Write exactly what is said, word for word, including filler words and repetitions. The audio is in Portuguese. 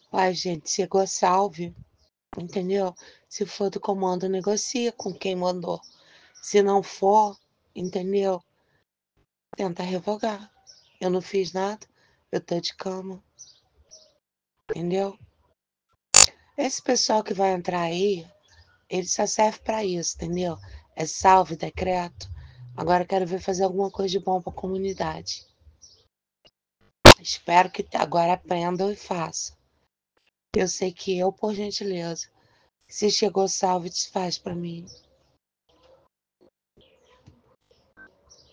Uai, gente, chegou salve, entendeu? Se for do comando, negocia com quem mandou. Se não for, entendeu? Tenta revogar. Eu não fiz nada, eu tô de cama, entendeu? Esse pessoal que vai entrar aí, ele só serve pra isso, entendeu? É salve, decreto. Agora eu quero ver fazer alguma coisa de bom pra comunidade. Espero que agora aprendam e façam. Eu sei que eu, por gentileza, se chegou salve, desfaz pra mim.